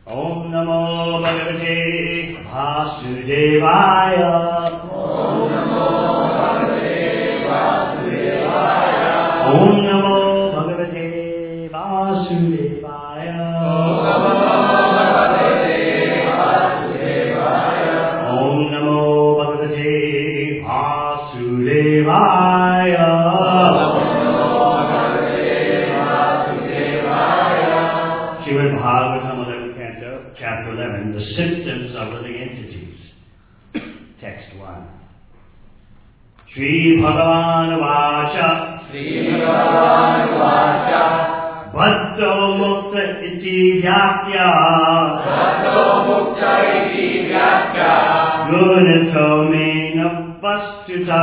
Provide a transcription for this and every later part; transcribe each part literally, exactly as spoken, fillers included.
Om Namo Bhagavate Vasudevaya. Om Namo Bhagavate Vasudevaya. Om Namo Bhagavate Vasudevaya. Om Namo Bhagavate Vasudevaya. Srimad Bhagavatam, eleventh Canto, Chapter eleven, The Symptoms of Living Entities. Text one. Shri Bhagavan Vacha. Shri Bhagavan Vacha. Bhatto Mukta Iti Vyakya. Bhatto Mukta Iti Vyakya. Gunato Mena Vastuta.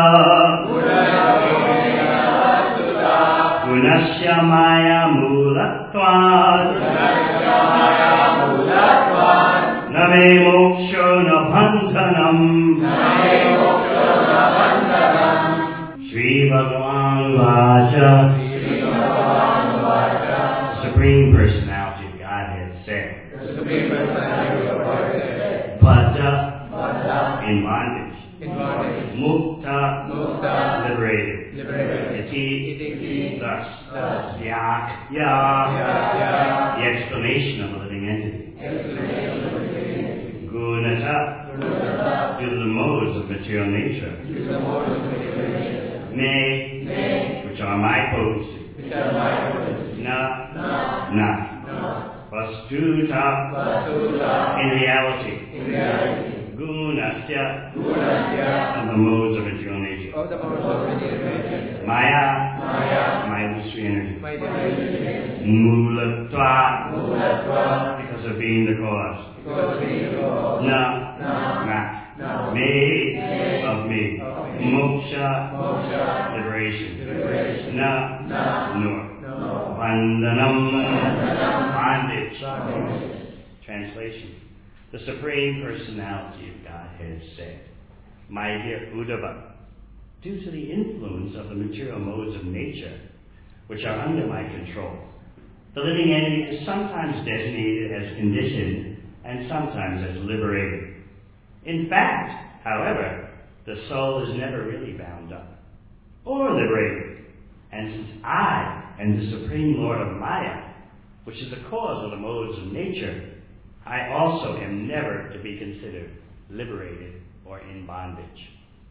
Gunato Mena Vastuta. Gunasya Maya Mulatvat. Gunasya Maya Mulatvat. Name Moksho Na Bandhanam. Name Moksho Na Bandhanam. Shri Bhagavan Vacha. Shri Bhagavan Vacha. Supreme Personality of Godhead said. The Supreme Personality of Godhead said. Bhatta. Bhatta. In bondage. In bondage. Mukta. Mukta. Liberated. Liberated. Iti. Iti. Thus. Thus. Yak. Ya. Yakya. The explanation of a living entity. Explanation of the living entity. Gunata. Gunata. Due to the modes of material nature. Due to the modes of material nature. Ne. Ne. Which are my potency. Which are my potency. Na. Na. Na. Na. Vastuta. Vastuta. In reality. In reality. Gunasya. Gunasya. Of the modes of material nature. Of the modes of material nature. Maya. Maya. My illusory energy. My illusory energy. Mulatva. Mulatva. Because of being the cause. Because of being the cause. Na. Na. Na. Na. Me. Me. Of me. Of me. Moksha. Moksha. Liberation. Liberation. Na. Na. Nor. No. Bandhanam. Bandhanam. Bondage. Bondage. Translation. The Supreme Personality of Godhead said, My dear Uddhava, due to the influence of the material modes of nature, which are under my control, the living entity is sometimes designated as conditioned and sometimes as liberated. In fact, however, the soul is never really bound up or liberated. And since I am the Supreme Lord of Maya, which is the cause of the modes of nature, I also am never to be considered liberated or in bondage.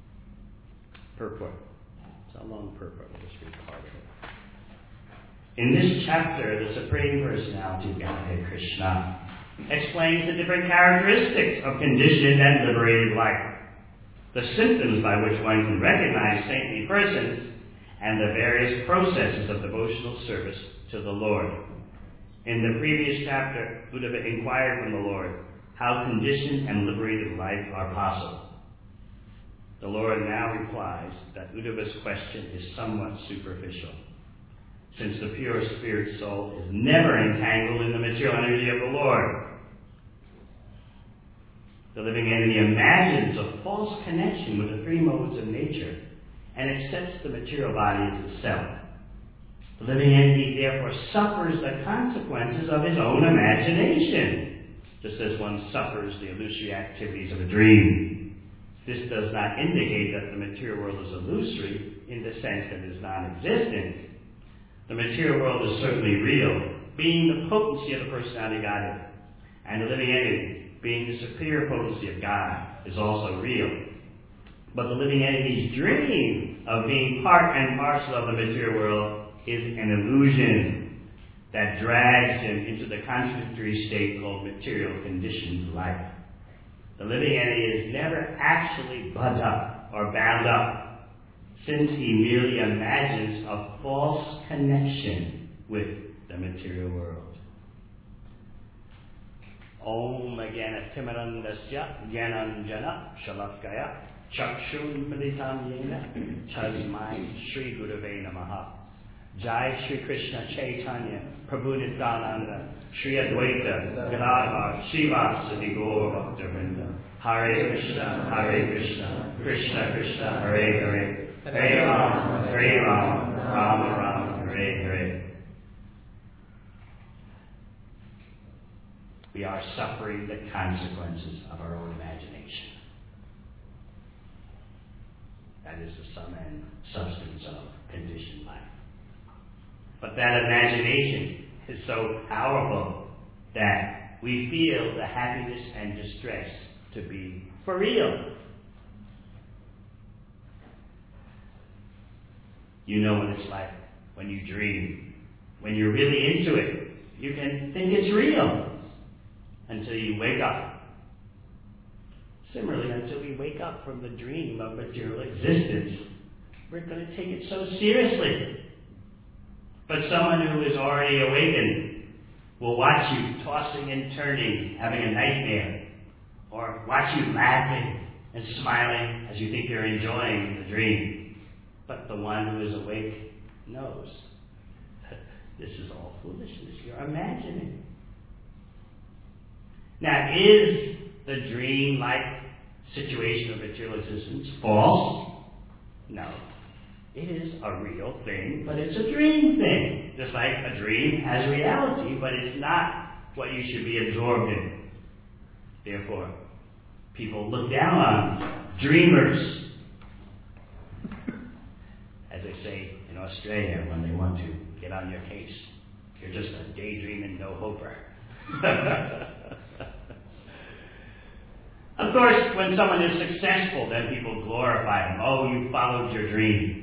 Purport. It's a long purport. We'll just read part of it. In this chapter, the Supreme Personality of Godhead, Krishna, explains the different characteristics of conditioned and liberated life, the symptoms by which one can recognize saintly persons, and the various processes of devotional service to the Lord. In the previous chapter, Uddhava inquired from the Lord how conditioned and liberated life are possible. The Lord now replies that Uddhava's question is somewhat superficial, since the pure spirit soul is never entangled in the material energy of the Lord. The living entity imagines a false connection with the three modes of nature and accepts the material body as itself. The living entity therefore suffers the consequences of his own imagination, just as one suffers the illusory activities of a dream. This does not indicate that the material world is illusory in the sense that it is non-existent. The material world is certainly real, being the potency of the personality of Godhead, and the living entity, being the superior potency of God, is also real. But the living entity's dream of being part and parcel of the material world is an illusion that drags him into the contradictory state called material conditioned life. The living entity is never actually budded up or bound up, since he merely imagines a false connection with the material world. Om Gyanatimirandasya Gyananjana Shalakaya Chakshun Militam Yena Tasmai Shri Gurave Namaha. Jai Shri Krishna Chaitanya Prabhu Nityananda Shri Advaita Gadadhar Srivasadi Gaur Bhaktivinoda. Hare Krishna Hare Krishna Krishna Krishna Hare Hare Hare Rama Hare Rama Rama Rama Hare Hare. we are suffering the consequences of our own imagination. That is the sum and substance of conditioned life. But that imagination is so powerful that we feel the happiness and distress to be for real. You know what it's like when you dream. When you're really into it, you can think it's real until you wake up. Similarly, until we wake up from the dream of material existence, we're going to take it so seriously. But someone who is already awakened will watch you tossing and turning, having a nightmare, or watch you laughing and smiling as you think you're enjoying the dream. But the one who is awake knows that this is all foolishness. You're imagining. Now, is the dream-like situation of material existence false? No. It is a real thing, but it's a dream thing. Just like a dream has reality, but it's not what you should be absorbed in. Therefore, people look down on dreamers. As they say in Australia when they want to get on your case. You're just a daydreaming no-hoper. Of course, when someone is successful, then people glorify them. Oh, you followed your dream.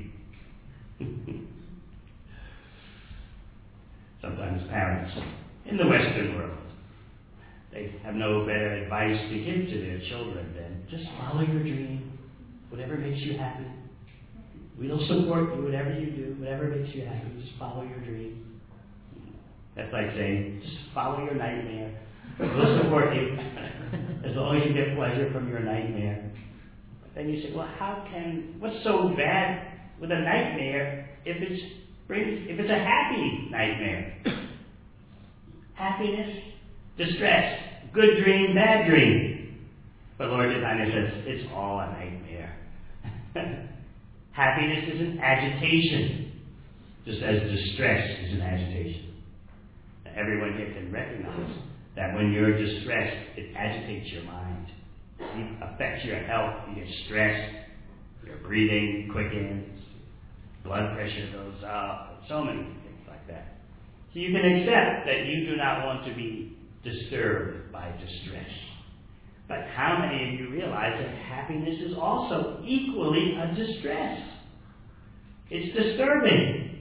Sometimes parents in the Western world, they have no better advice to give to their children than just follow your dream, whatever makes you happy. We'll support you, whatever you do, whatever makes you happy, just follow your dream. That's like saying, just follow your nightmare. We'll support you as long as you get pleasure from your nightmare. But then you say, well, how can, what's so bad with a nightmare if it's brings if it's a happy nightmare? Happiness, distress, good dream, bad dream. But Lord Chaitanya says it's all a nightmare. Happiness is an agitation, just as distress is an agitation. Now, everyone here can recognize that when you're distressed, it agitates your mind. It affects your health. You get stressed. Your breathing quickens. Blood pressure goes up. So many things like that. So you can accept that you do not want to be disturbed by distress. But how many of you realize that happiness is also equally a distress? It's disturbing.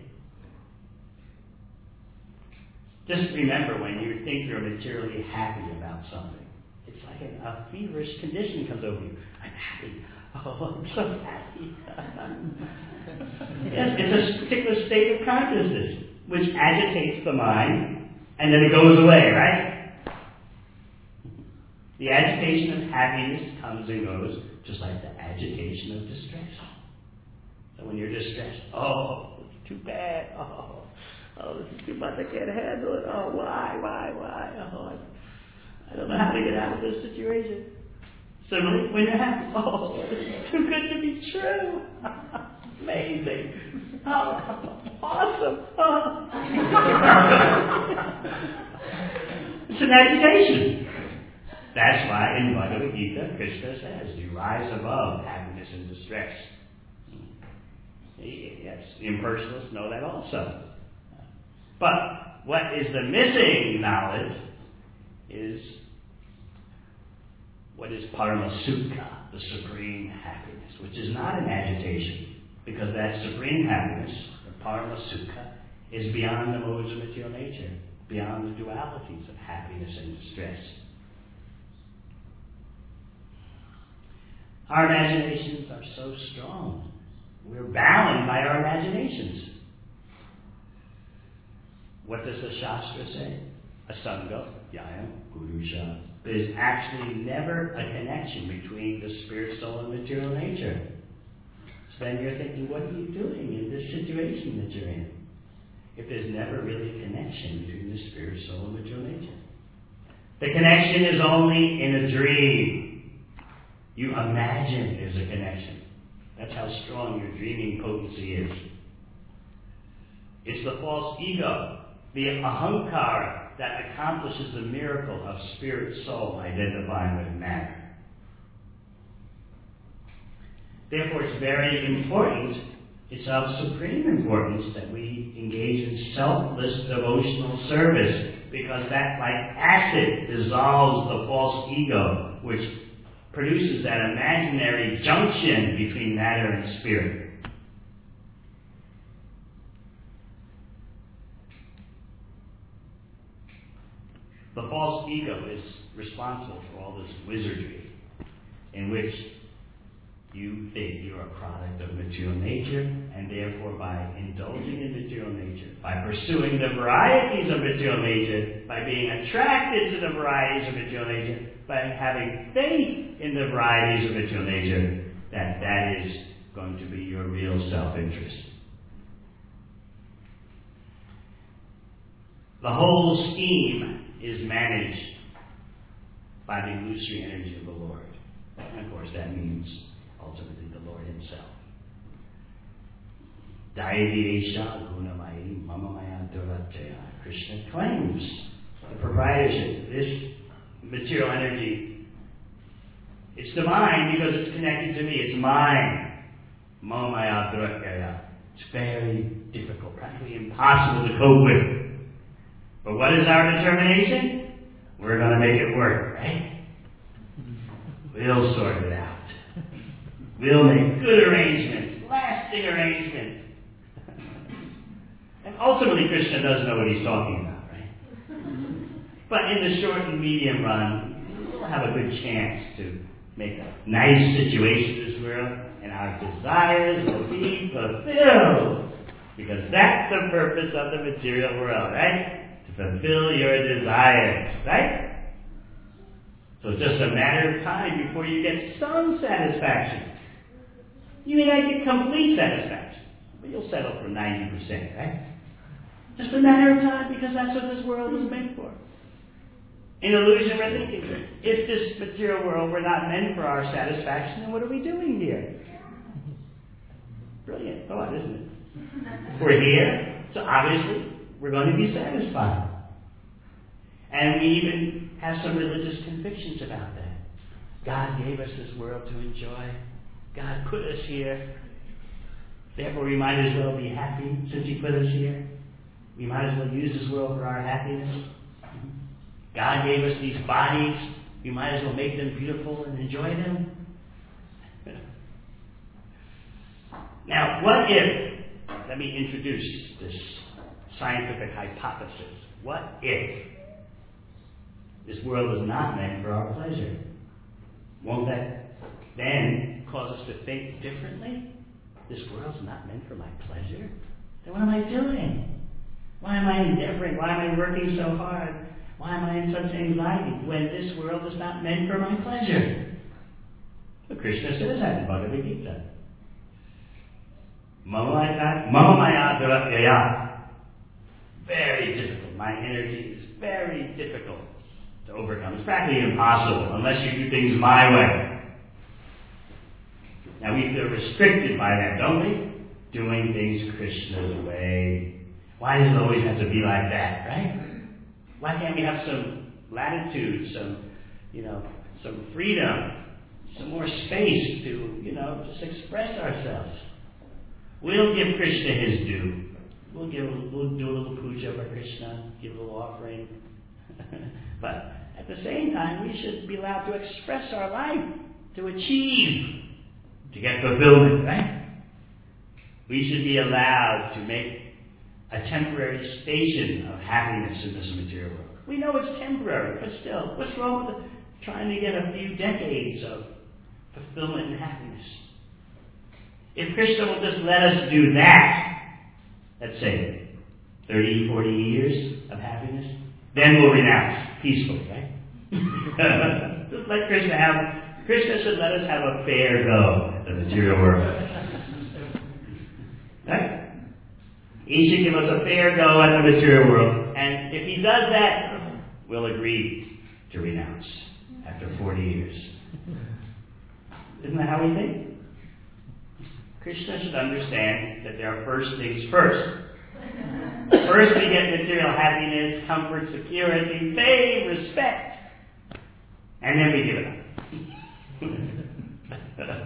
Just remember when you think you're materially happy about something, it's like an, a feverish condition comes over you. I'm happy. Oh, I'm so happy. Yes, it's a particular state of consciousness which agitates the mind and then it goes away, right? The agitation of happiness comes and goes, just like the agitation of distress. So when you're distressed, oh, it's too bad. Oh, oh, this is too much. I can't handle it. Oh, why, why, why? Oh, I, I don't know how to get out of this situation. Similarly, when you're happy, oh, it's too good to be true. Amazing. Oh, awesome. Oh. It's an agitation. That's why in Bhagavad Gita, Krishna says, you rise above happiness and distress. Yes, impersonalists know that also. But what is the missing knowledge is what is Parama Sukha, the supreme happiness, which is not an agitation, because that supreme happiness, the Parama Sukha, is beyond the modes of material nature, beyond the dualities of happiness and distress. Our imaginations are so strong. We're bound by our imaginations. What does the Shastra say? Asanga, Yayam, Purusha. There's actually never a connection between the spirit, soul, and material nature. So then you're thinking, what are you doing in this situation that you're in? If there's never really a connection between the spirit, soul, and material nature. The connection is only in a dream. You imagine there's a connection. That's how strong your dreaming potency is. It's the false ego, the ahankara, that accomplishes the miracle of spirit-soul identifying with matter. Therefore, it's very important, it's of supreme importance that we engage in selfless devotional service, because that, like acid, dissolves the false ego, which produces that imaginary junction between matter and spirit. The false ego is responsible for all this wizardry in which you think you're a product of material nature, and therefore by indulging in material nature, by pursuing the varieties of material nature, by being attracted to the varieties of material nature, by having faith in the varieties of material nature, that that is going to be your real self-interest. The whole scheme is managed by the illusory energy of the Lord. And of course that means ultimately the Lord himself. Krishna claims the proprietorship. This material energy, it's divine because it's connected to me. It's mine. It's very difficult, practically impossible to cope with. But what is our determination? We're going to make it work, right? We'll sort it out. We'll make good arrangements, lasting arrangements. And ultimately, Krishna does know what he's talking about, right? But in the short and medium run, we'll have a good chance to make a nice situation in this world, and our desires will be fulfilled. Because that's the purpose of the material world, right? To fulfill your desires, right? So it's just a matter of time before you get some satisfaction. You may not get complete satisfaction, but you'll settle for ninety percent, right? Just a matter of time, because that's what this world is meant for. In illusion, we're thinking, if this material world were not meant for our satisfaction, then what are we doing here? Brilliant thought, isn't it? We're here, so obviously we're going to be satisfied. And we even have some religious convictions about that. God gave us this world to enjoy. God put us here. Therefore, we might as well be happy since he put us here. We might as well use this world for our happiness. God gave us these bodies. We might as well make them beautiful and enjoy them. Now, what if, let me introduce this scientific hypothesis. What if this world is not meant for our pleasure? Won't that then cause us to think differently? This world's not meant for my pleasure? Then what am I doing? Why am I indifferent? Why am I working so hard? Why am I in such anxiety when this world is not meant for my pleasure? Well, Krishna says that in Bhagavad Gita. Very difficult. My energy is very difficult to overcome. It's practically impossible unless you do things my way. Now we feel restricted by that, don't we? Doing things Krishna's way. Why does it always have to be like that, right? Why can't we have some latitude, some, you know, some freedom, some more space to, you know, just express ourselves? We'll give Krishna his due. We'll give, we'll do a little puja for Krishna, give a little offering. But at the same time, we should be allowed to express our life, to achieve, to get fulfillment, right? We should be allowed to make a temporary station of happiness in this material world. We know it's temporary, but still, what's wrong with trying to get a few decades of fulfillment and happiness? If Krishna will just let us do that, let's say thirty, forty years of happiness, then we'll renounce peacefully, right? Just let Krishna have, Krishna should let us have a fair go at the material world. Right? He should give us a fair go at the material world. And if he does that, we'll agree to renounce after forty years. Isn't that how we think? Krishna should understand that there are first things first. First we get material happiness, comfort, security, fame, respect, and then we give it up.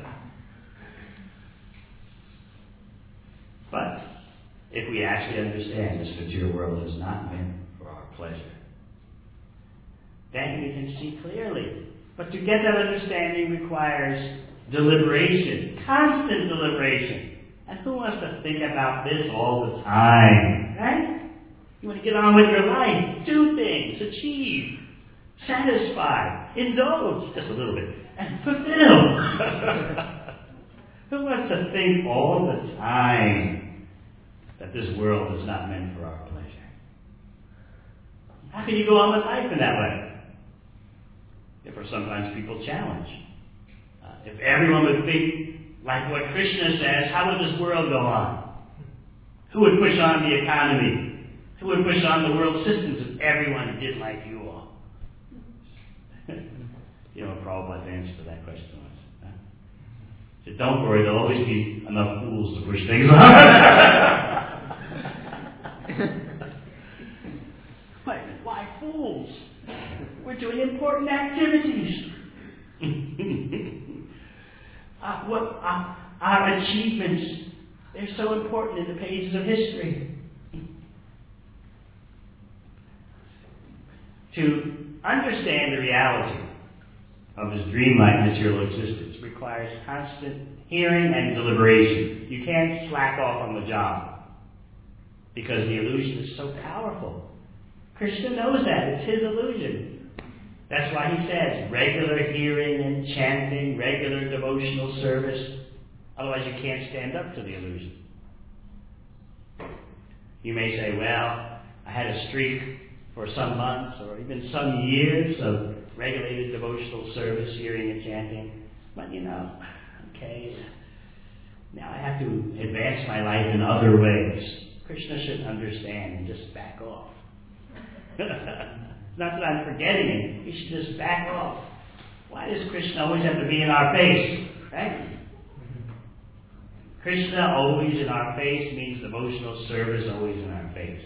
But if we actually understand this material world is not meant for our pleasure, then we can see clearly. But to get that understanding requires deliberation, constant deliberation. And who wants to think about this all the time, right? You want to get on with your life, do things, achieve, satisfy, indulge just a little bit, and fulfill. Who wants to think all the time that this world is not meant for our pleasure? How can you go on with life in that way? Therefore, sometimes people challenge. Uh, if everyone would think like what Krishna says, how would this world go on? Who would push on the economy? Who would push on the world systems if everyone did like you all? You know what Prabhupada's answer to that question was? Huh? He said, don't worry, there'll always be enough fools to push things on. Wait, why fools? We're doing important activities. uh, what uh, our achievements, they're so important in the pages of history. To understand the reality of this dreamlike material existence requires constant hearing and deliberation. You can't slack off on the job because the illusion is so powerful. Krishna knows that. It's his illusion. That's why he says regular hearing and chanting, regular devotional service. Otherwise you can't stand up to the illusion. You may say, well, I had a streak for some months or even some years of regulated devotional service, hearing and chanting. But you know, okay, now I have to advance my life in other ways. Krishna should understand and just back off. It's not that I'm forgetting it. We should just back off. Why does Krishna always have to be in our face? Right? Krishna always in our face means devotional service always in our face.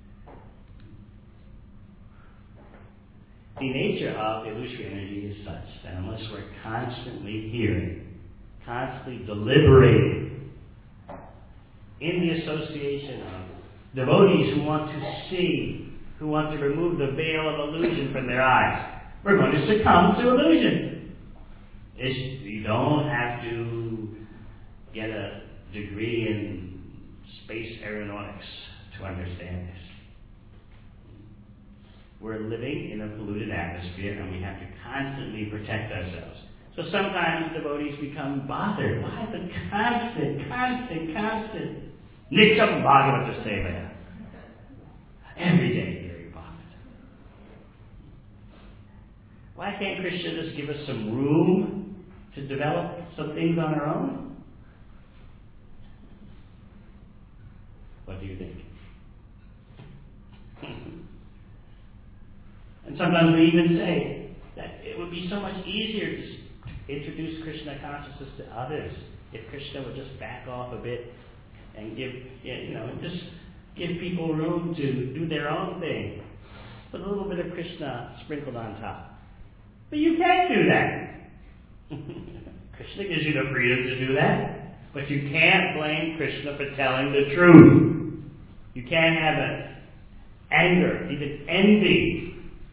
The nature of illusory energy is such that unless we're constantly hearing, constantly deliberating in the association of devotees who want to see, who want to remove the veil of illusion from their eyes, we're going to succumb to illusion. It's, you don't have to get a degree in space aeronautics to understand this. We're living in a polluted atmosphere and we have to constantly protect ourselves. So sometimes devotees become bothered. Why the constant, constant, constant Nityam Bhagavata Sevaya? Every day very bothered. Why can't Krishna just give us some room to develop some things on our own? What do you think? And sometimes we even say that it would be so much easier to introduce Krishna consciousness to others if Krishna would just back off a bit and give, you know, just give people room to do their own thing. Put a little bit of Krishna sprinkled on top. But you can't do that. Krishna gives you the freedom to do that. But you can't blame Krishna for telling the truth. You can't have an anger, even envy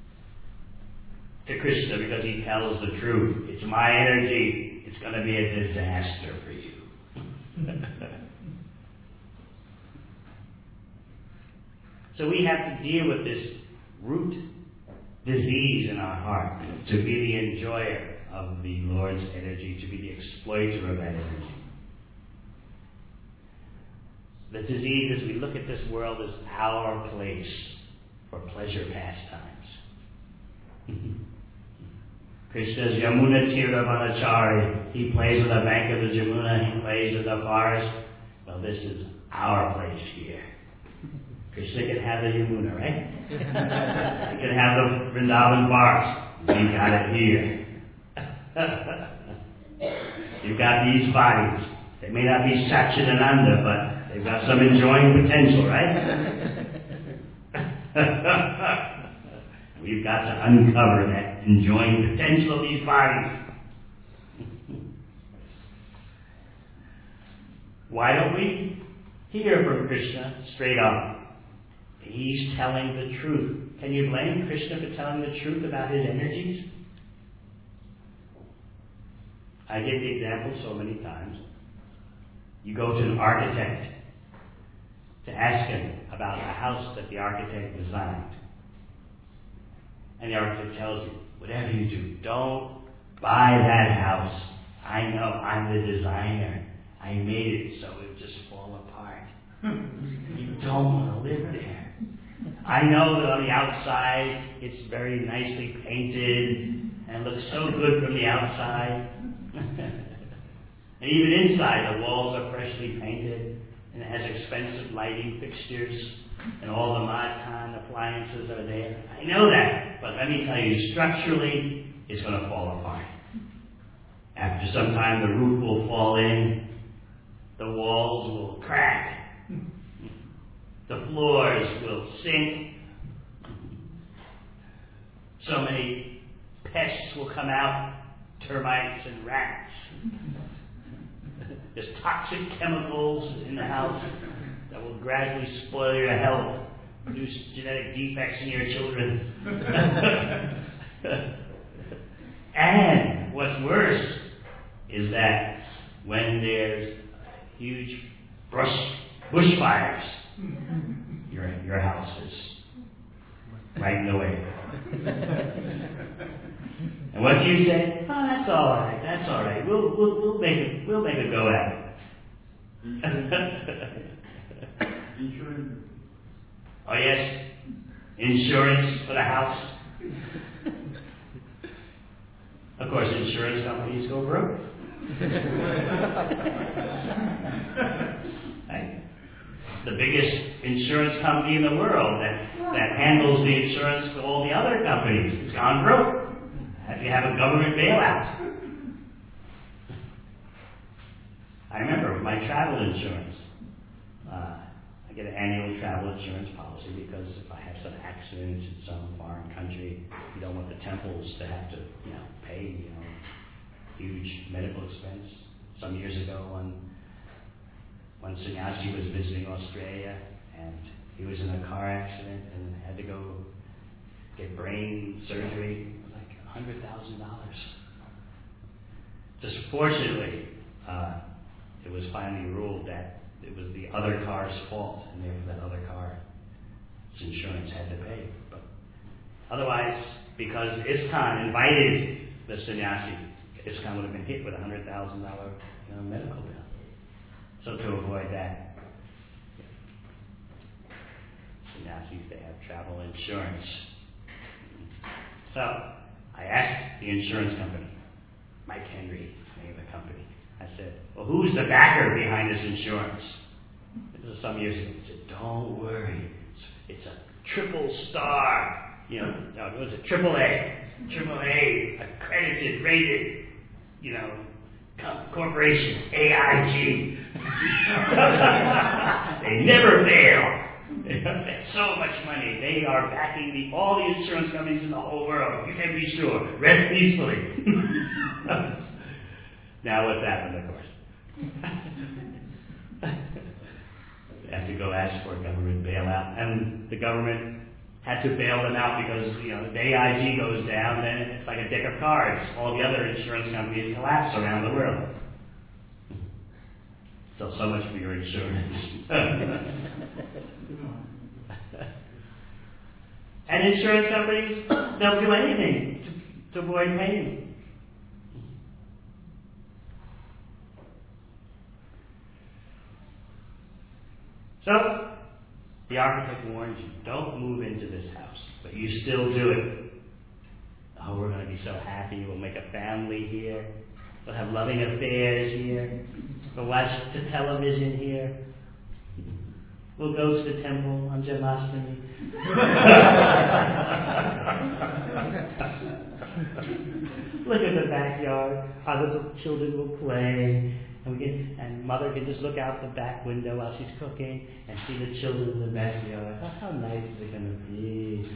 to Krishna because he tells the truth. It's my energy. It's going to be a disaster for you. So we have to deal with this root disease in our heart to be the enjoyer of the Lord's energy, to be the exploiter of that energy. The disease as we look at this world is our place for pleasure pastimes. Krishna's Yamuna Tiravanachari. He plays on the bank of the Yamuna, he plays in the forest. Well, this is our place here. Krishna can have the Yamuna, right? He can have the Vrindavan forest. We got it here. You've got these bodies. They may not be Satchidananda, but they've got some enjoying potential, right? We've got to uncover that enjoying potential of these bodies. Why don't we hear from Krishna straight up? He's telling the truth. Can you blame Krishna for telling the truth about his energies? I give the example so many times. You go to an architect to ask him about a house that the architect designed. And the architect tells you, whatever you do, don't buy that house. I know, I'm the designer. I made it so it would just fall apart. You don't want to live there. I know that on the outside it's very nicely painted and looks so good from the outside. And even inside, the walls are freshly painted and it has expensive lighting fixtures and all the Macan appliances are there. I know that, but let me tell you, structurally, it's going to fall apart. After some time, the roof will fall in, the walls will crack, the floors will sink, so many pests will come out, termites and rats. There's toxic chemicals in the house that will gradually spoil your health, produce genetic defects in your children. And what's worse is that when there's huge brush bushfires, your your house is right in the way. And what do you say? Oh, that's all right. That's all right. We'll we'll we'll make it. We'll make a go at it. Insurance. Oh yes, insurance for the house. Of course, insurance companies go broke. Right? The biggest insurance company in the world that that handles the insurance for all the other companies has gone broke. Have you have a government bailout? I remember with my travel insurance, uh, I get an annual travel insurance policy because if I have some accident in some foreign country, you don't want the temples to have to, you know, pay, you know, huge medical expense. Some years ago, when when Sannyasi was visiting Australia and he was in a car accident and had to go get brain surgery, like a hundred thousand dollars. Just fortunately, uh, it was finally ruled that it was the other car's fault, and therefore that other car's insurance had to pay. But otherwise, because ISKCON invited the sannyasi, ISKCON would have been hit with a hundred thousand dollar you know, medical bill. So to avoid that, sannyasis, they have travel insurance. So I asked the insurance company, Mike Henry, the name of the company. I said, well, who's the backer behind this insurance? This was some years ago. He said, don't worry. It's, it's a triple star. You know, no, it was a triple A. Triple A, accredited, rated, you know, corporation, A I G. They never fail. They have so much money. They are backing the, all the insurance companies in the whole world. You can be sure. Rest peacefully. Now what's happened, of course? They have to go ask for a government bailout. And the government had to bail them out because, you know, if A I G goes down, then it's like a deck of cards. All the other insurance companies collapse around the world. So, so much for your insurance. And insurance companies, they'll do anything to, to avoid pain. So, the architect warns you, don't move into this house, but you still do it. Oh, we're going to be so happy. We'll make a family here. We'll have loving affairs here. We'll watch the television here. We'll go to the temple on Janmashtami. Look at the backyard. How the children will play. And, we get, and mother can just look out the back window while she's cooking and see the children in the backyard. Oh, how nice is it going to be?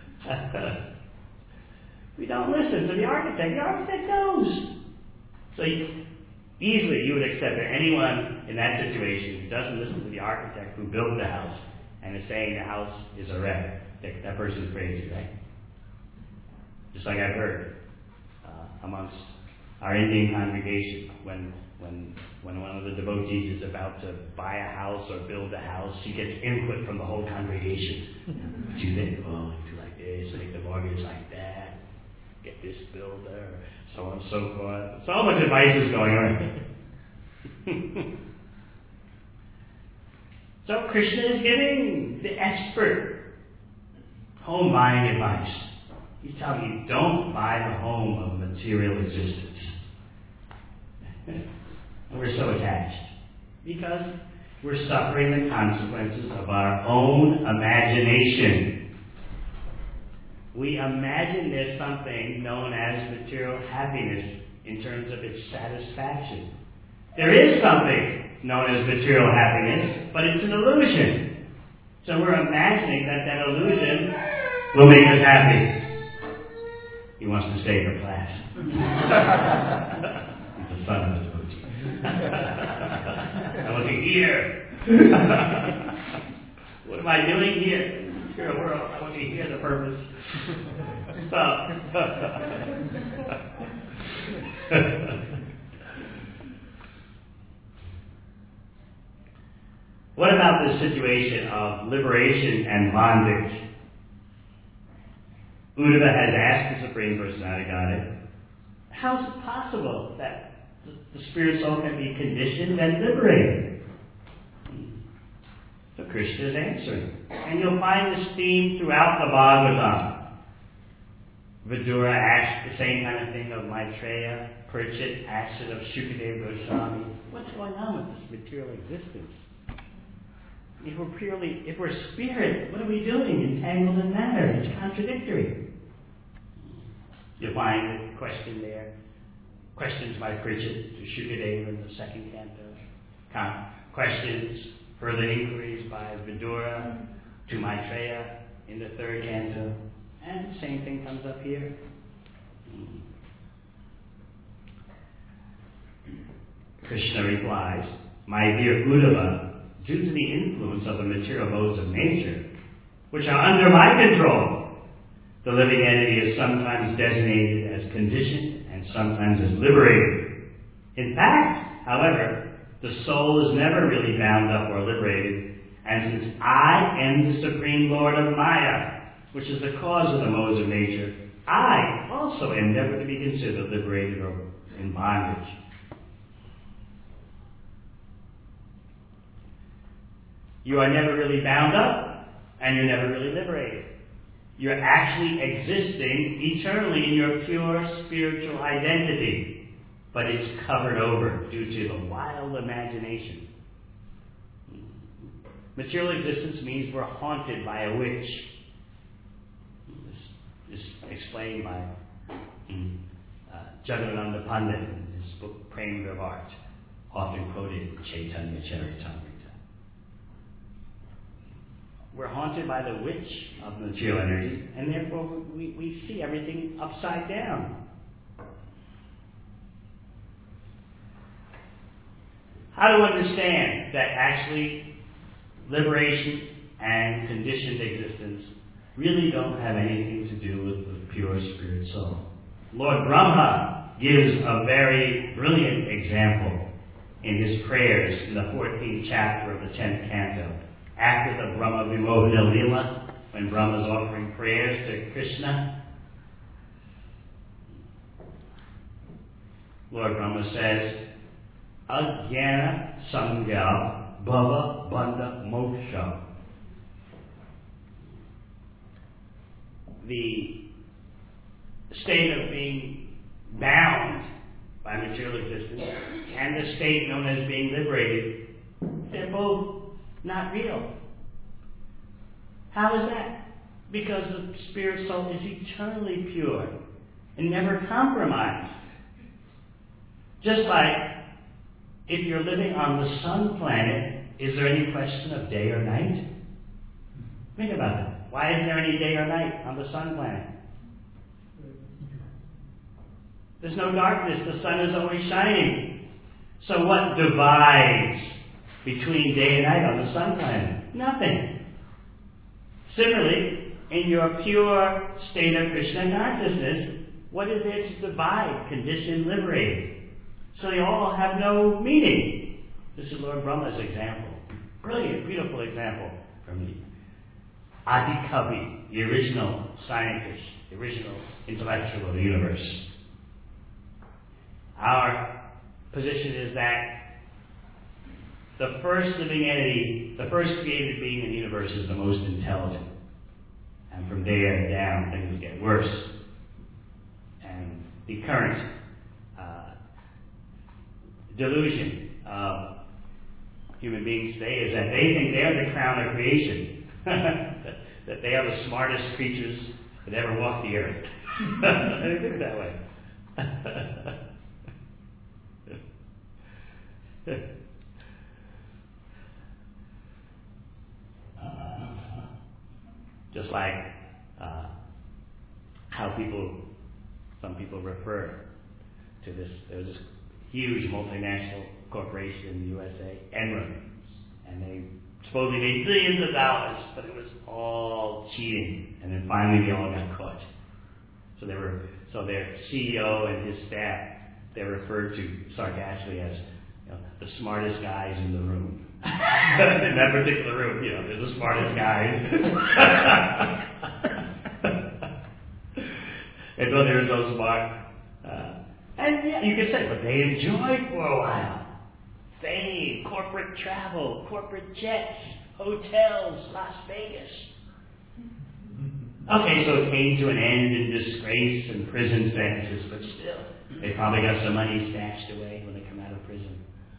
We don't listen to the architect. The architect knows. So you, easily you would accept that anyone in that situation who doesn't listen to the architect who built the house and is saying the house is a wreck, that, that person's crazy, right? Just like I've heard uh, amongst our Indian congregation, when when when one of the devotees is about to buy a house or build a house, she gets input from the whole congregation. What do you think? Oh, do like this, make the mortgage like that, get this builder, so on and so forth. So much advice is going on. So Krishna is giving the expert home buying advice. He's telling you, don't buy the home of material existence. We're so attached because we're suffering the consequences of our own imagination. We imagine there's something known as material happiness in terms of its satisfaction. There is something known as material happiness, but it's an illusion. So we're imagining that that illusion will make us happy. He wants to stay for class. He's the son of the devotee. I'm looking here. What am I doing here? Here a world. I want to hear the purpose. Stop. What about this situation of liberation and bondage? Uddhava has asked the Supreme Personality of Godhead, how is it possible that the, the spirit soul can be conditioned and liberated? So Krishna is answering. And you'll find this theme throughout the Bhagavatam. Vidura asked the same kind of thing of Maitreya. Parikshit asked it of Shukadeva Goswami. What's going on with this material existence? If we're purely, if we're spirit, what are we doing entangled in matter? It's contradictory. You'll find a question there. Questions by Parikshit to Shukadeva in the second canto. Questions, further inquiries by Vidura to Maitreya in the third canto. And the same thing comes up here. Krishna replies, my dear Uddhava, due to the influence of the material modes of nature, which are under my control, the living entity is sometimes designated as conditioned and sometimes as liberated. In fact, however, the soul is never really bound up or liberated, and since I am the Supreme Lord of Maya, which is the cause of the modes of nature, I also am never to be considered liberated or in bondage. You are never really bound up, and you're never really liberated. You're actually existing eternally in your pure spiritual identity, but it's covered over due to the wild imagination. Material existence means we're haunted by a witch. This is explained by uh, Jagadananda Pandit in his book Prema of Art, often quoted in Chaitanya Charitamrita. We're haunted by the witch of material energy, and therefore we, we see everything upside down. How to understand that actually liberation and conditioned existence really don't have anything to do with the pure spirit soul? Lord Brahma gives a very brilliant example in his prayers in the fourteenth chapter of the tenth canto. After the Brahma Vimohana Lila, when Brahma is offering prayers to Krishna, Lord Brahma says, Ajnana Sangya Bhava Bandha Moksha. The state of being bound by material existence and the state known as being liberated, they're both not real. How is that? Because the spirit soul is eternally pure and never compromised. Just like if you're living on the sun planet, is there any question of day or night? Think about that. Why isn't there any day or night on the sun planet? There's no darkness. The sun is always shining. So what divides between day and night on the sun planet? Nothing. Similarly, in your pure state of Krishna consciousness, what is there to divide, condition, liberate? So they all have no meaning. This is Lord Brahma's example. Brilliant, beautiful example from the Adi Kavi, the original scientist, the original intellectual of the universe. Our position is that the first living entity, the first created being in the universe is the most intelligent. And from there down, things get worse. And the current uh, delusion of human beings today is that they think they are the crown of creation. that, that they are the smartest creatures that ever walked the earth. They think that way. Just like uh, how people, some people refer to this, there was this huge multinational corporation in the U S A, Enron, and they supposedly made billions of dollars, but it was all cheating, and then finally they all got caught. So they were, so their C E O and his staff, they're referred to sarcastically as, you know, the smartest guys in the room. In that particular room, you know, they're the smartest guys. They thought they were so smart. Uh, and yeah, you could say, but they enjoyed for a while. Fame, corporate travel, corporate jets, hotels, Las Vegas. Okay, so it came to an end in disgrace and prison sentences, but still, they probably got some money stashed away when they come out of prison.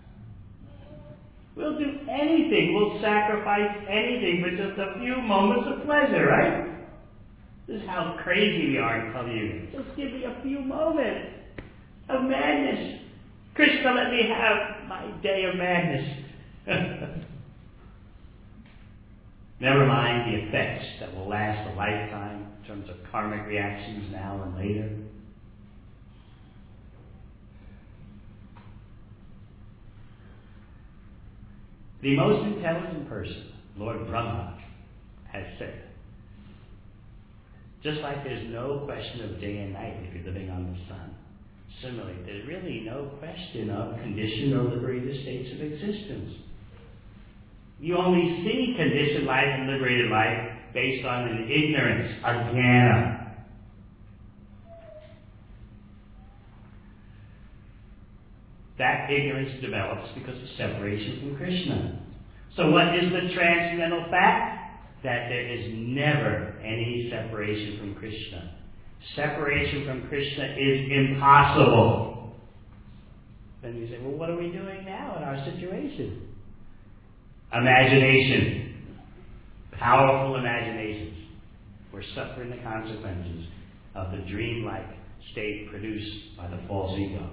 We'll do anything, we'll sacrifice anything for just a few moments of pleasure, right? This is how crazy we are in Kali Yuga. Just give me a few moments of madness. Krishna, let me have my day of madness. Never mind the effects that will last a lifetime in terms of karmic reactions now and later. The most intelligent person, Lord Brahma, has said, just like there's no question of day and night if you're living on the sun, similarly, there's really no question of conditioned or liberated states of existence. You only see conditioned life and liberated life based on an ignorance, a jnana. That ignorance develops because of separation from Krishna. So what is the transcendental fact? That there is never any separation from Krishna. Separation from Krishna is impossible. Then you say, well, what are we doing now in our situation? Imagination. Powerful imaginations. We're suffering the consequences of the dreamlike state produced by the false ego.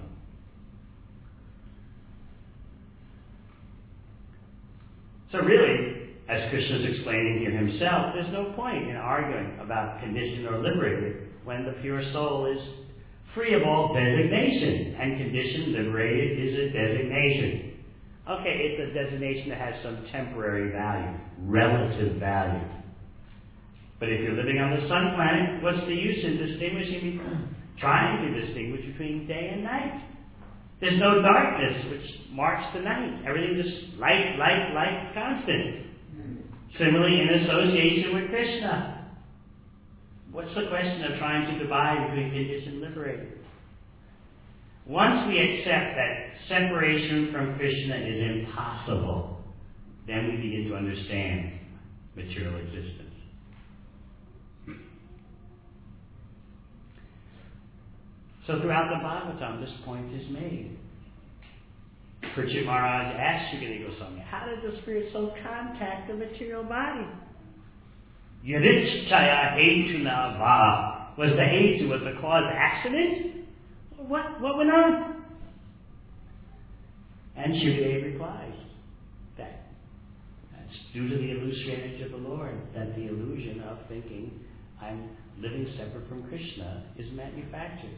So really, as Krishna is explaining here himself, there's no point in arguing about conditioned or liberated when the pure soul is free of all designation, and conditioned, liberated is a designation. Okay, it's a designation that has some temporary value, relative value. But if you're living on the sun planet, what's the use in distinguishing between, trying to distinguish between day and night? There's no darkness which marks the night. Everything just light, light, light, constant. Similarly, in association with Krishna. What's the question of trying to divide between conditioned and liberated? Once we accept that separation from Krishna is impossible, then we begin to understand material existence. So throughout the Bhagavatam, this point is made. Parikshit Maharaj asked Shukadeva Goswami, how did the spirit soul contact the material body? Yadicchaya hetuna va. Was the hetu, was the cause accident? What, what went on? And And Shuddha replies that that's due to the illusory of the Lord, that the illusion of thinking I'm living separate from Krishna is manufactured.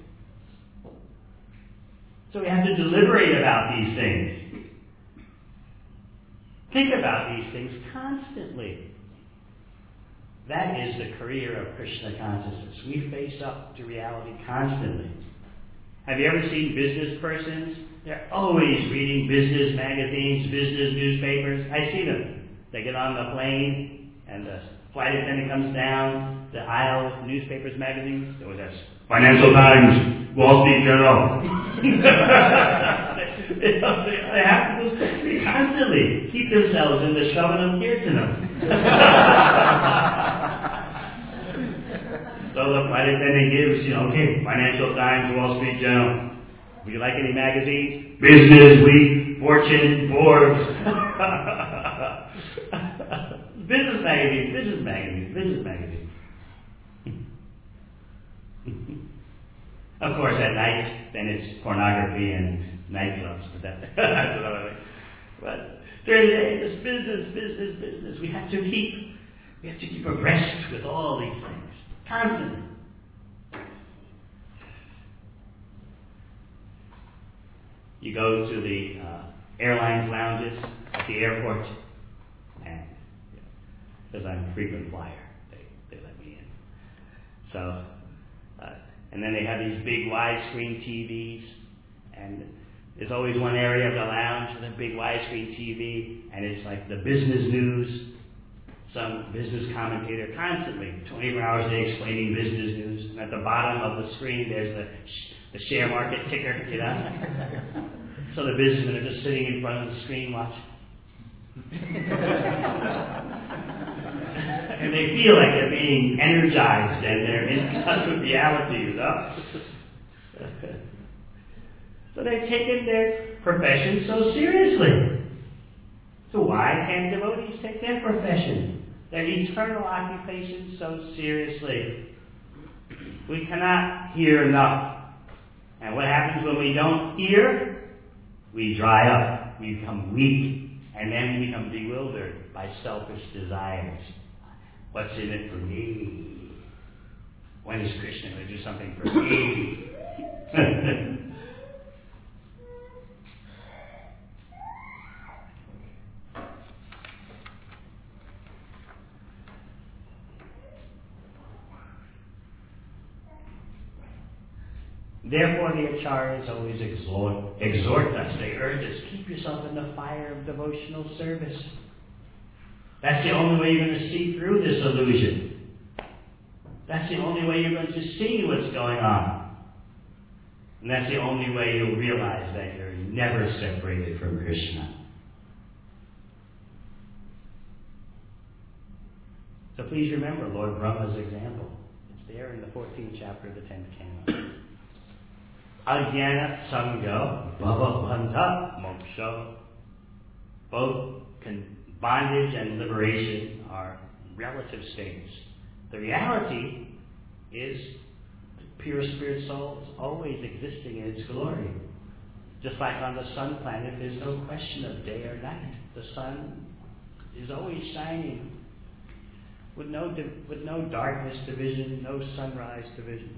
So we have to deliberate about these things. Think about these things constantly. That is the career of Krishna consciousness. We face up to reality constantly. Have you ever seen business persons? They're always reading business magazines, business newspapers. I see them. They get on the plane, and the flight attendant comes down the aisle with newspapers, magazines. There was a Financial Times, Wall Street Journal. they, they have to do constantly keep themselves in the Shravanam Kirtanam. So the flight attendant gives, you know, okay, Financial Times, Wall Street Journal. Would you like any magazines? Business Week, Fortune, Forbes. Business magazines, business magazines, business magazines. Of course, at night, then it's pornography and nightclubs. But that, that's another way. But during the day, it's business, business, business. We have to keep, we have to keep abreast with all these things constantly. You go to the uh, airlines lounges at the airport, and because I'm a frequent flyer, they they let me in. So. Uh, And then they have these big widescreen T Vs, and there's always one area of the lounge with a big widescreen T V, and it's like the business news, some business commentator constantly, twenty-four hours a day explaining business news. And at the bottom of the screen, there's the, sh- the share market ticker, you know? So the businessmen are just sitting in front of the screen watching. And they feel like they're being energized and they're in touch with reality, you know? So they've taken their profession so seriously. So why can't devotees take their profession, their eternal occupation, so seriously? We cannot hear enough. And what happens when we don't hear? We dry up, we become weak, and then we become bewildered by selfish desires. What's in it for me? When is Krishna going to do something for me? Therefore, the acharyas always exhort, exhort us. They urge us, keep yourself in the fire of devotional service. That's the only way you're going to see through this illusion. That's the only way you're going to see what's going on. And that's the only way you'll realize that you're never separated from Krishna. So please remember Lord Brahma's example. It's there in the fourteenth chapter of the tenth Canto. Ajnana Sangha Bhava Bandha Moksha. Both can bondage and liberation are relative states. The reality is the pure spirit soul is always existing in its glory. Just like on the sun planet, there's no question of day or night. The sun is always shining with no di- with no darkness division, no sunrise division.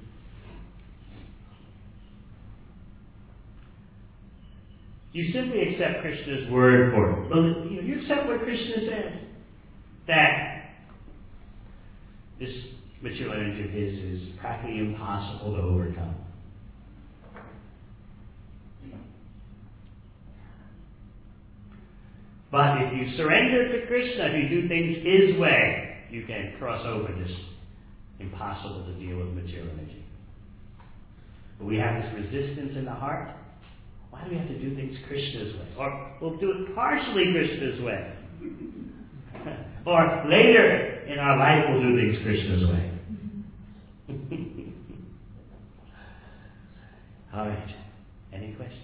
You simply accept Krishna's word for it. Well, you, know, you accept what Krishna says. That this material energy of his is practically impossible to overcome. But if you surrender to Krishna, if you do things his way, you can cross over this impossible to deal with material energy. But we have this resistance in the heart. Why do we have to do things Krishna's way? Or we'll do it partially Krishna's way. Or later in our life we'll do things Krishna's way. All right. Any questions?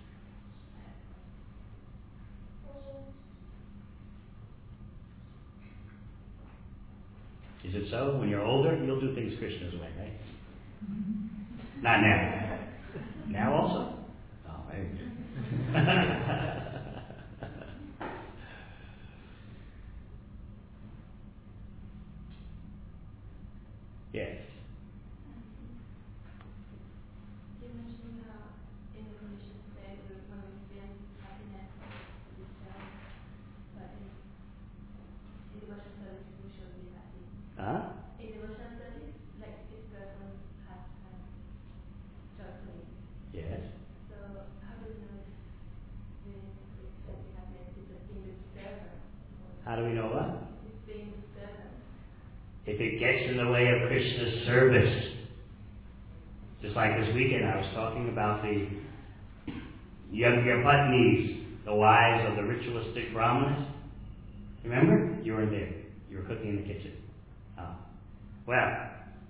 Is it so? When you're older, you'll do things Krishna's way, right? Not now. Now also? Oh, very good. Yes. So how do we know if being Krishna happiness is a thing with servant? How do we know what? It's being with servant. If it gets in the way of Krishna's service. Just like this weekend, I was talking about the Yagyapatnis, the wives of the ritualistic Brahmanas. Remember? You were there. You were cooking in the kitchen. Oh. Well,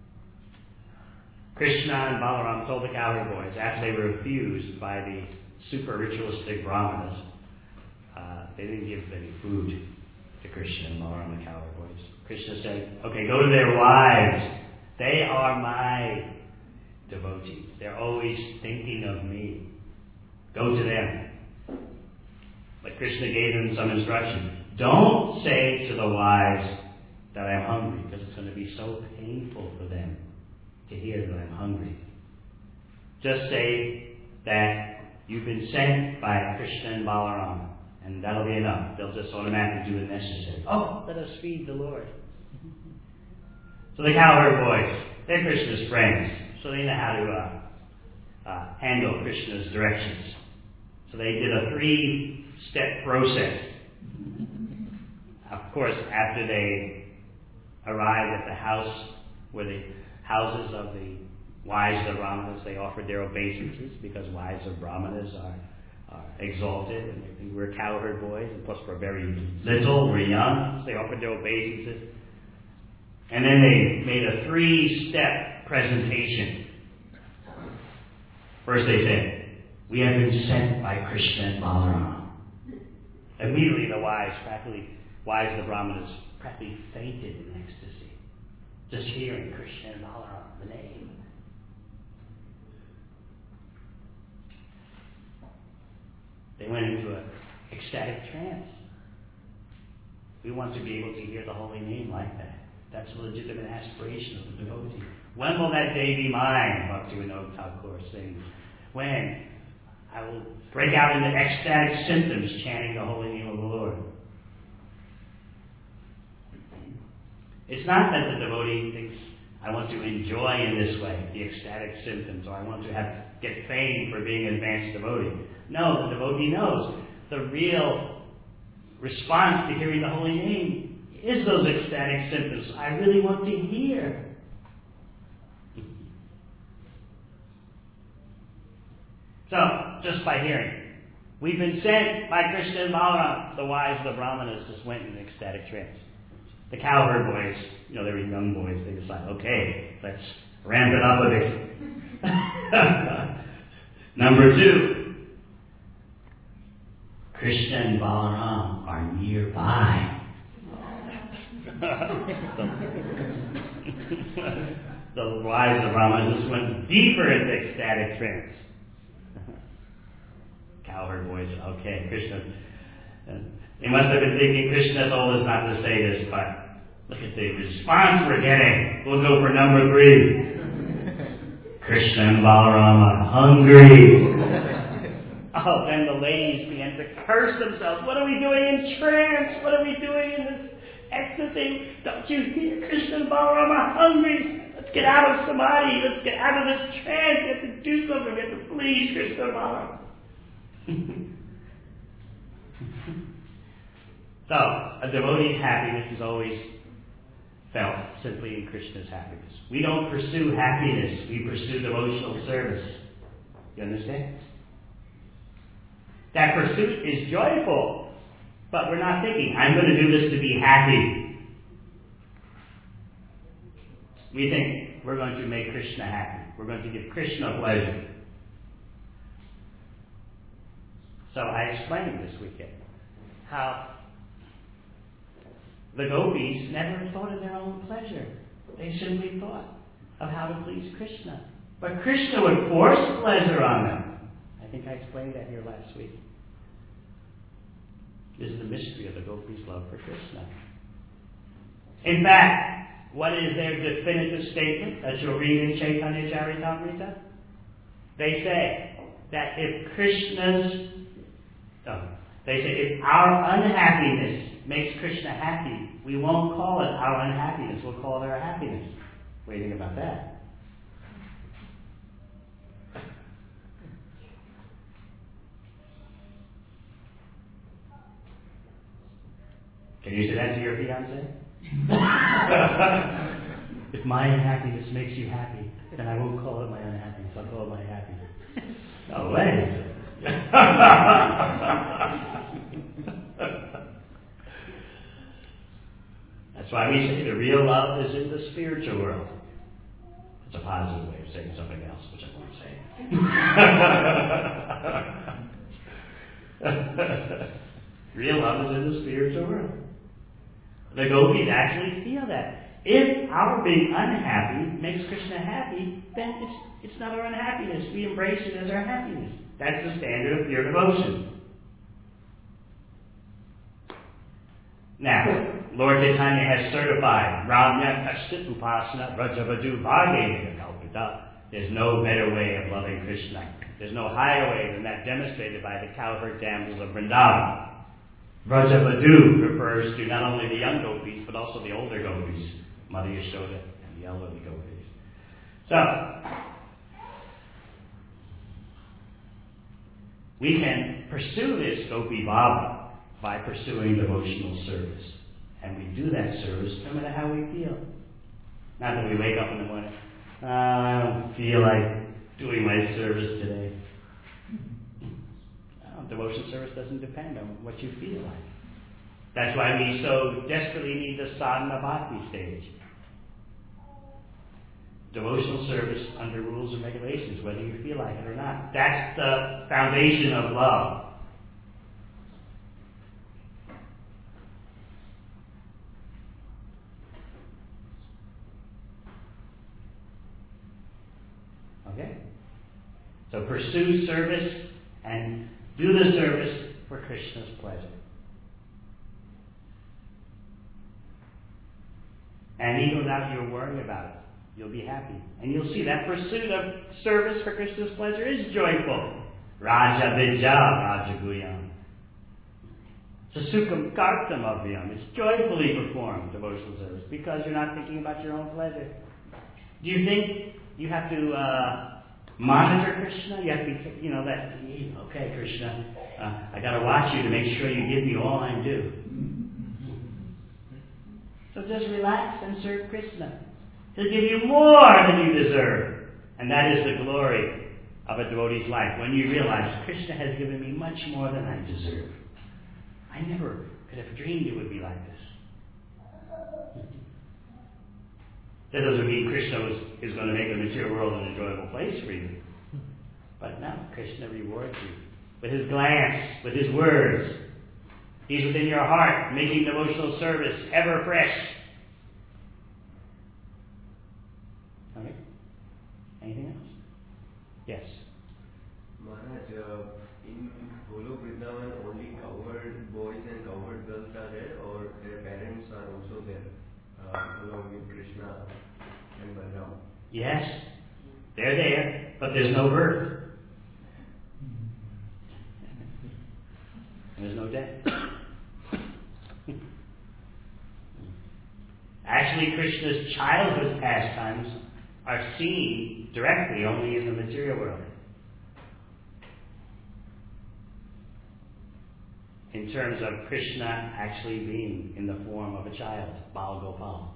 Krishna and Balaram told the cowherd boys, after they were refused by the super ritualistic Brahmanas, uh, they didn't give any food to Krishna and Balaram, the cowherd boys. Krishna said, okay, go to their wives. They are my devotees. They're always thinking of me. Go to them. But Krishna gave them some instruction. Don't say to the wives that I'm hungry, because it's going to be so painful for them to hear that I'm hungry. Just say that you've been sent by Krishna and Balaram, and that'll be enough. They'll just automatically do the necessary. Oh, let us feed the Lord. So the cowherd boys, they're Krishna's friends, so they know how to uh, uh, handle Krishna's directions. So they did a three-step process. Of course, after they arrived at the house where the houses of the wives of the Brahmanas, they offered their obeisances, because wives of Brahmanas are, are exalted, and they think we're cowherd boys, and plus we're very little, we're young, so they offered their obeisances. And then they made a three-step presentation. First they said, we have been sent by Krishna and Balaram. Immediately the wives, practically, wives of the Brahmanas, practically fainted in ecstasy, just hearing Krishna and Balaram, the name. They went into an ecstatic trance. We want to be able to hear the holy name like that. That's a legitimate aspiration of the devotee. When will that day be mine? Bhaktivinoda Thakur sings. When I will break out into ecstatic symptoms chanting the holy name of the Lord. It's not that the devotee thinks, I want to enjoy in this way the ecstatic symptoms, or I want to have get fame for being an advanced devotee. No, the devotee knows the real response to hearing the holy name is those ecstatic symptoms. I really want to hear. So, just by hearing, we've been sent by Krishna and Balaram. The wives of the Brahmanas just went in ecstatic trance. The cowherd boys, you know, they were young boys, they decided, okay, let's ramp it up a bit. Number two, Krishna and Balaram are nearby. The wives of Brahma just went deeper into ecstatic trance. Cowherd boys, okay, Krishna. Uh, they must have been thinking, Krishna told us not to say this, but look at the response we're getting. We'll go for number three. Krishna and Balaram are hungry. Oh, then the ladies began to curse themselves. What are we doing in trance? What are we doing in this ecstasy? Don't you hear? Krishna and Balaram are hungry. Let's get out of samadhi. Let's get out of this trance. We have to do something. We have to please Krishna and Balaram. So, a devotee's happiness is always felt simply in Krishna's happiness. We don't pursue happiness. We pursue devotional service. You understand? That pursuit is joyful, but we're not thinking, I'm going to do this to be happy. We think we're going to make Krishna happy. We're going to give Krishna pleasure. So I explained this weekend how the gopis never thought of their own pleasure. They simply thought of how to please Krishna. But Krishna would force pleasure on them. I think I explained that here last week. This is the mystery of the gopis' love for Krishna. In fact, what is their definitive statement that you'll read in Chaitanya Charitamrita? They say that if Krishna's, oh, they say if our unhappiness makes Krishna happy, we won't call it our unhappiness, we'll call it our happiness. What do you think about that? Can you say that to your fiance? If my unhappiness makes you happy, then I won't call it my unhappiness. I'll call it my happiness. No way. That's why we say the real love is in the spiritual world. It's a positive way of saying something else, which I won't say. Real love is in the spiritual world. The gopis actually feel that. If our being unhappy makes Krishna happy, then it's, it's not our unhappiness. We embrace it as our happiness. That's the standard of pure devotion. Now, Lord Chaitanya has certified Ramya Kasit Upasana Vrajavadu Bhagavata Kalpita. There's no better way of loving Krishna. There's no higher way than that demonstrated by the cowherd damsels of Vrindavan. Vrajavadu refers to not only the young gopis, but also the older gopis, Mother Yashoda and the elderly gopis. So, we can pursue this gopi bhava by pursuing devotional service. And we do that service no matter how we feel. Not that we wake up in the morning, oh, I don't feel like doing my service today. No, devotion service doesn't depend on what you feel like. That's why we so desperately need the sadhana bhakti stage. Devotional service under rules and regulations, whether you feel like it or not. That's the foundation of love. Okay? So pursue service and do the service for Krishna's pleasure. And even without your worrying about it, you'll be happy. And you'll see that pursuit of service for Krishna's pleasure is joyful. Raja Vijja Raja Guyam. Sasukam Kartam Abhyam. It's joyfully performed devotional service because you're not thinking about your own pleasure. Do you think you have to uh, monitor Krishna? You have to be, you know, that, okay, Krishna, uh, I got to watch you to make sure you give me all I'm due. So just relax and serve Krishna. He'll give you more than you deserve. And that is the glory of a devotee's life. When you realize Krishna has given me much more than I deserve. I never could have dreamed it would be like this. That doesn't mean Krishna was, is going to make the material world an enjoyable place for you. But no, Krishna rewards you with his glance, with his words. He's within your heart, making devotional service ever fresh. Okay? Anything else? Yes. Maharaj, uh, in Golok Vrindavan, only cowherd boys and cowherd girls are there, or their parents are also there, uh, along with Krishna and Balaram? Yes, they're there, but there's no birth. There's no death. Actually, Krishna's childhood pastimes are seen directly only in the material world. In terms of Krishna actually being in the form of a child, Bal Gopal.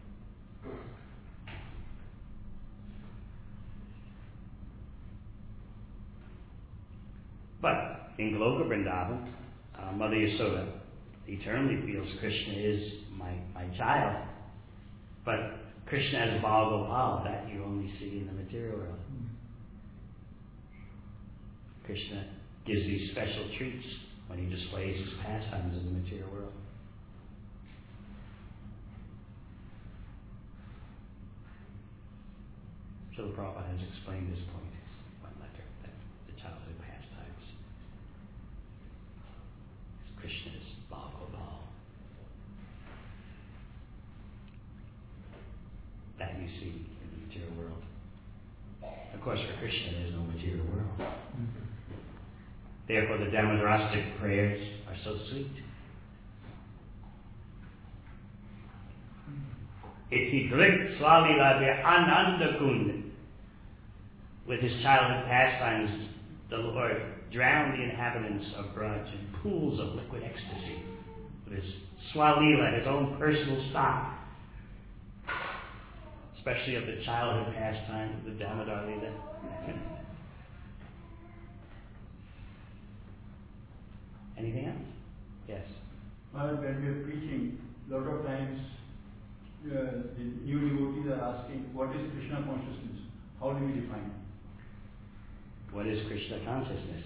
But in Goloka Vrindavan, uh, Mother Yasoda eternally feels Krishna is my, my child. But Krishna as Bal Gopal, that you only see in the material world. Krishna gives these special treats when he displays his pastimes in the material world. Srila Prabhupada has explained this point in one letter, that the childhood pastimes, Krishna is Bal Gopal. That you see in the material world. Of course, for Krishna, there's no material world. Therefore, the Damodarastic prayers are so sweet. Iti drik swavilavya ananda kund. With his childhood pastimes, the Lord drowned the inhabitants of Braj in pools of liquid ecstasy. with his swalila, his own personal style, especially of the childhood pastime, the Damodar Lila. Anything else? Yes. Maharaj, when we are preaching, a lot of times uh, the new devotees are asking, what is Krishna consciousness? How do we define it? What is Krishna consciousness?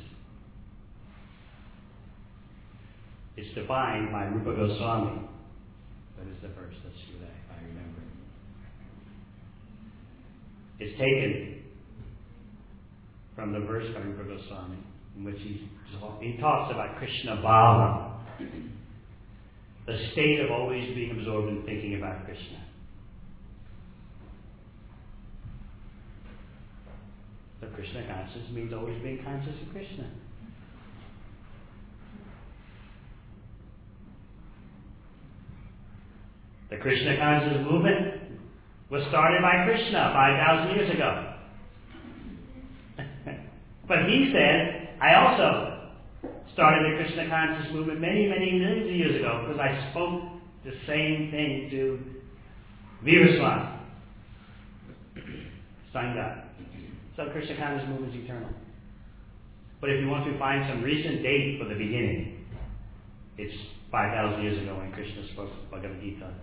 It's defined by Rupa Goswami. What is the verse? Let's see that if I remember. It's taken from the verse by Rupa Goswami, in which he, he talks about Krishna Bhava, the state of always being absorbed in thinking about Krishna. So Krishna consciousness means always being conscious of Krishna. The Krishna consciousness movement was started by Krishna five thousand years ago. But he said, I also started the Krishna consciousness movement many, many millions of years ago because I spoke the same thing to Viraswami, Sangha. So Krishna consciousness movement is eternal. But if you want to find some recent date for the beginning, it's five thousand years ago when Krishna spoke Bhagavad Gita.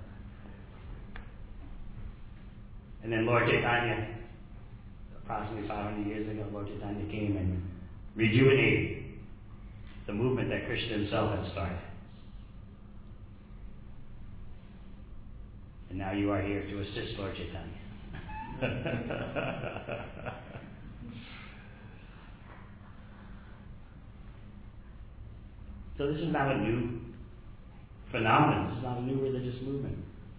And then Lord Chaitanya, approximately five hundred years ago, Lord Chaitanya came and rejuvenated the movement that Krishna himself had started. And now you are here to assist Lord Chaitanya. So this is not a new phenomenon. This is not a new religious movement.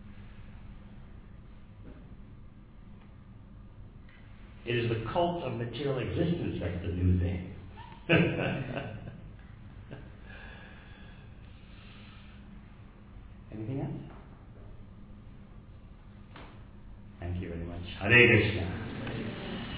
It is the cult of material existence that's the new thing. Anything else? Thank you very much. Hare Krishna.